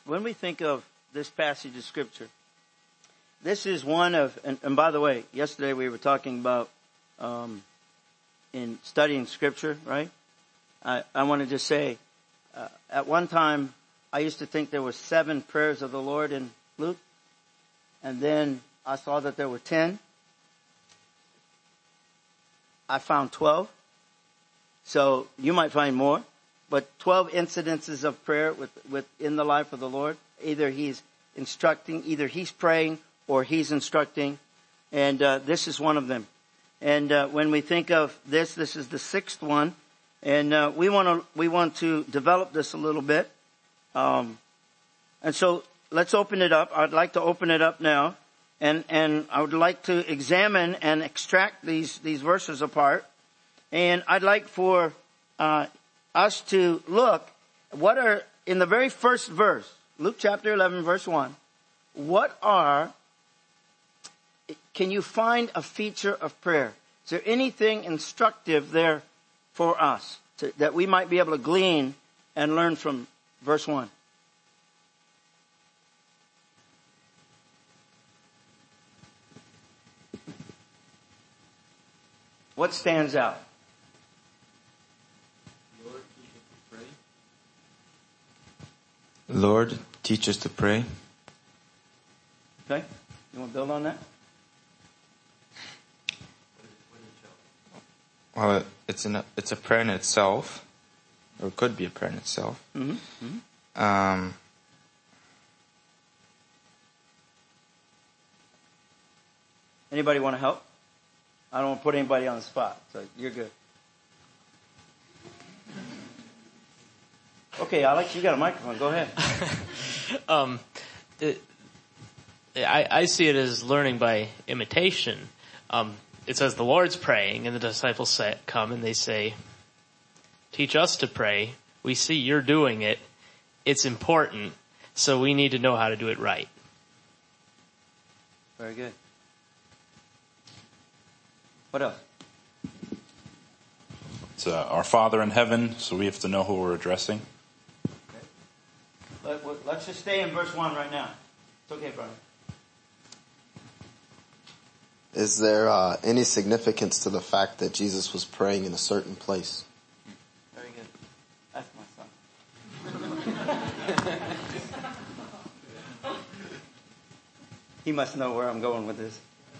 when we think of this passage of Scripture, this is one of, and by the way, yesterday we were talking about in studying Scripture, right? I want to just say, at one time, I used to think there were 7 prayers of the Lord in Luke. And then I saw that there were 10. I found 12. So you might find more. But 12 incidences of prayer within the life of the Lord. Either he's instructing, either he's praying, or he's instructing. And this is one of them. And when we think of this is the 6th one. And we want to develop this a little bit. And so let's open it up. I'd like to open it up now. And I would like to examine and extract these verses apart. And I'd like for us to look what are, in the very first verse, Luke chapter 11, verse 1, can you find a feature of prayer? Is there anything instructive there for us that we might be able to glean and learn from verse 1? What stands out? Lord, teach us to pray. Okay. You want to build on that? Well, it's a prayer in itself, or it could be a prayer in itself. Mm-hmm. Mm-hmm. Anybody want to help? I don't want to put anybody on the spot, so you're good. Okay, Alex, you got a microphone. Go ahead. I see it as learning by imitation. It says the Lord's praying, and the disciples come and they say, teach us to pray. We see you're doing it. It's important, so we need to know how to do it right. Very good. What else? It's our Father in heaven, so we have to know who we're addressing. Okay. Let's just stay in verse 1 right now. It's okay, brother. Is there any significance to the fact that Jesus was praying in a certain place? Very good. That's my son. He must know where I'm going with this.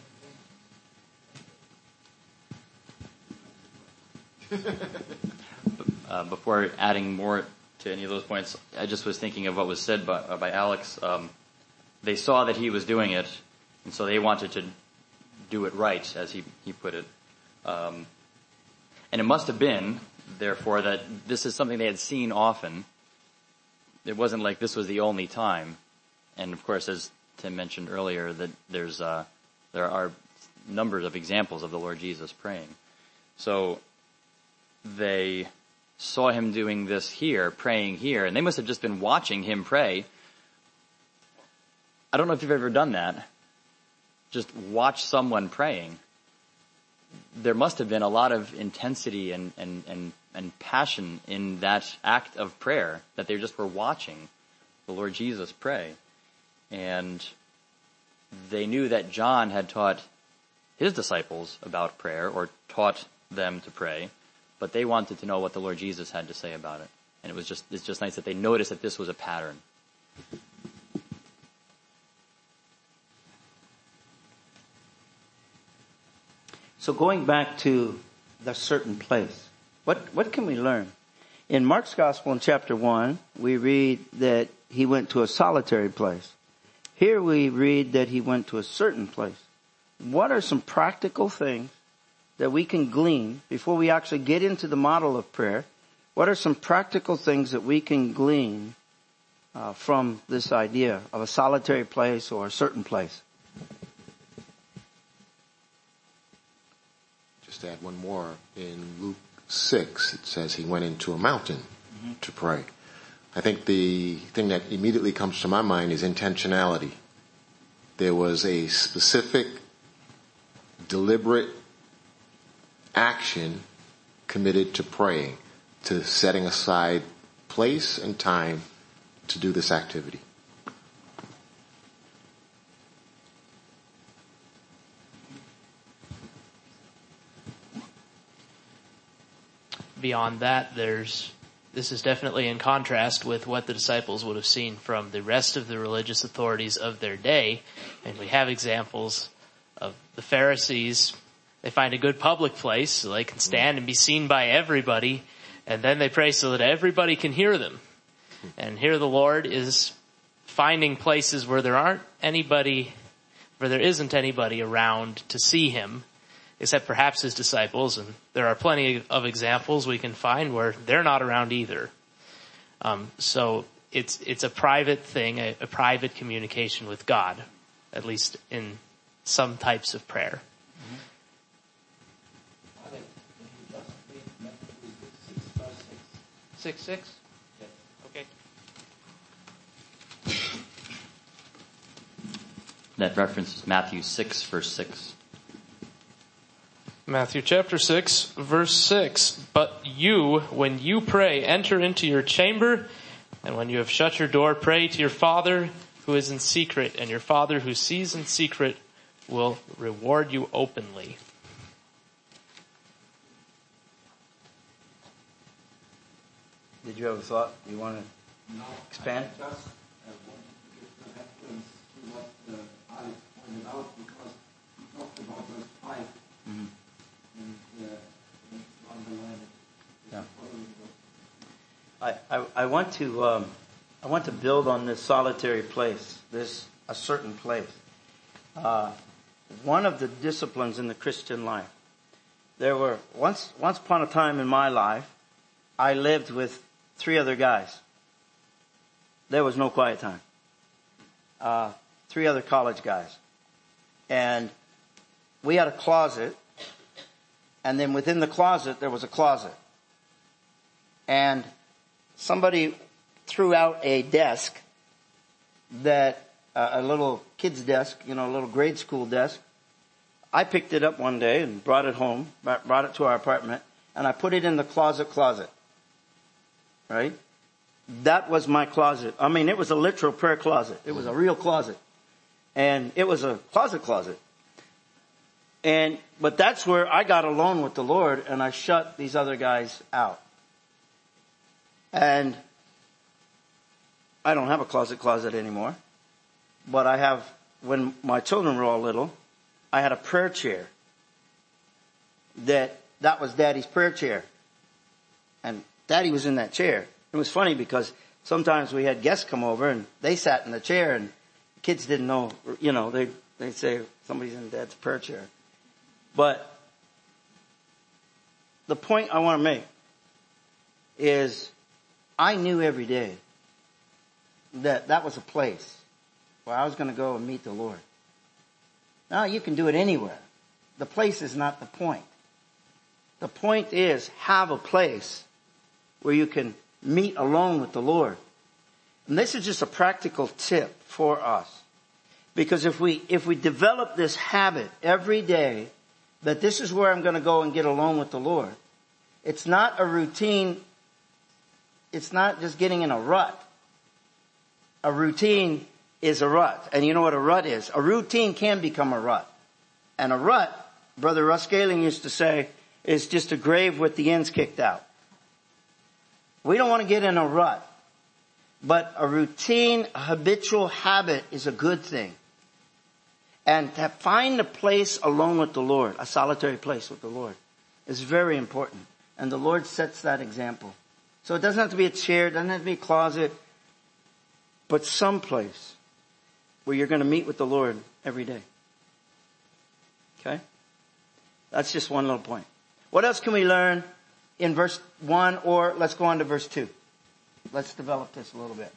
Before adding more to any of those points, I just was thinking of what was said by Alex. They saw that he was doing it, and so they wanted to do it right, as he put it. And it must have been, therefore, that this is something they had seen often. It wasn't like this was the only time. And of course, as Tim mentioned earlier, that there are numbers of examples of the Lord Jesus praying. So they saw him doing this here, praying here, and they must have just been watching him pray. I don't know if you've ever done that. Just watch someone praying. There must have been a lot of intensity and passion in that act of prayer, that they just were watching the Lord Jesus pray. And they knew that John had taught his disciples about prayer, or taught them to pray, but they wanted to know what the Lord Jesus had to say about it. And it's just nice that they noticed that this was a pattern. So going back to the certain place, what can we learn? In Mark's Gospel in chapter 1, we read that he went to a solitary place. Here we read that he went to a certain place. What are some practical things that we can glean before we actually get into the model of prayer? What are some practical things that we can glean from this idea of a solitary place or a certain place? Just add one more. In Luke 6, it says he went into a mountain to pray. I think the thing that immediately comes to my mind is intentionality. There was a specific, deliberate action committed to praying, to setting aside place and time to do this activity. beyond that, this is definitely in contrast with what the disciples would have seen from the rest of the religious authorities of their day. And we have examples of the Pharisees. They find a good public place so they can stand and be seen by everybody, and then they pray so that everybody can hear them. And here the Lord is finding places where there isn't anybody around to see him, except perhaps his disciples, and there are plenty of examples we can find where they're not around either. So it's a private thing, a private communication with God, at least in some types of prayer. I think you just read Matthew 6, verse 6. 6:6? Okay. That reference is Matthew 6, verse 6. Matthew chapter 6, verse 6. But you, when you pray, enter into your chamber, and when you have shut your door, pray to your Father who is in secret, and your Father who sees in secret will reward you openly. Did you have a thought? You want to expand? I just want to give the reference to what Alex pointed out, because he talked about verse 5 Mm-hmm. and underline it. Yeah. I want to build on this solitary place, a certain place. One of the disciplines in the Christian life. There were once upon a time in my life, I lived with 3 other guys. There was no quiet time. 3 other college guys, and we had a closet, and then within the closet there was a closet. And somebody threw out a desk that, a little kid's desk, a little grade school desk. I picked it up one day and brought it home, brought it to our apartment, and I put it in the closet. Right? That was my closet. I mean, it was a literal prayer closet. It was a real closet. And it was a closet. But that's where I got alone with the Lord, and I shut these other guys out. And I don't have a closet anymore. But I have, when my children were all little, I had a prayer chair. That was Daddy's prayer chair. And Daddy was in that chair. It was funny because sometimes we had guests come over and they sat in the chair, and the kids didn't know, they'd say somebody's in Dad's prayer chair. But the point I want to make is I knew every day that was a place where I was going to go and meet the Lord. Now you can do it anywhere. The place is not the point. The point is have a place where you can meet alone with the Lord. And this is just a practical tip for us. Because if we develop this habit every day that this is where I'm going to go and get alone with the Lord, it's not a routine. It's not just getting in a rut. A routine is a rut. And you know what a rut is? A routine can become a rut. And a rut, Brother Russ Gehling used to say, is just a grave with the ends kicked out. We don't want to get in a rut. But a routine, a habitual habit is a good thing. And to find a place alone with the Lord, a solitary place with the Lord, is very important. And the Lord sets that example. So it doesn't have to be a chair, it doesn't have to be a closet, but someplace where you're going to meet with the Lord every day. Okay? That's just one little point. What else can we learn in verse 1, or let's go on to verse 2. Let's develop this a little bit.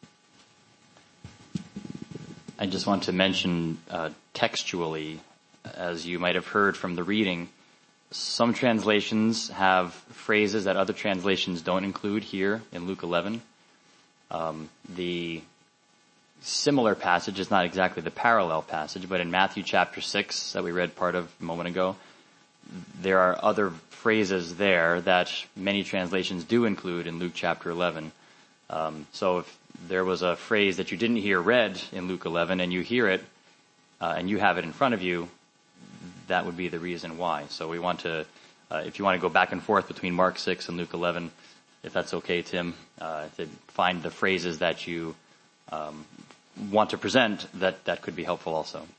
I just want to mention textually, as you might have heard from the reading, some translations have phrases that other translations don't include here in Luke 11. The similar passage is not exactly the parallel passage, but in Matthew chapter 6 that we read part of a moment ago, there are other phrases there that many translations do include in Luke chapter 11. So if there was a phrase that you didn't hear read in Luke 11 and you hear it, and you have it in front of you, that would be the reason why. So we want to if you want to go back and forth between Mark 6 and Luke 11, if that's okay, Tim, to find the phrases that you want to present, that could be helpful also.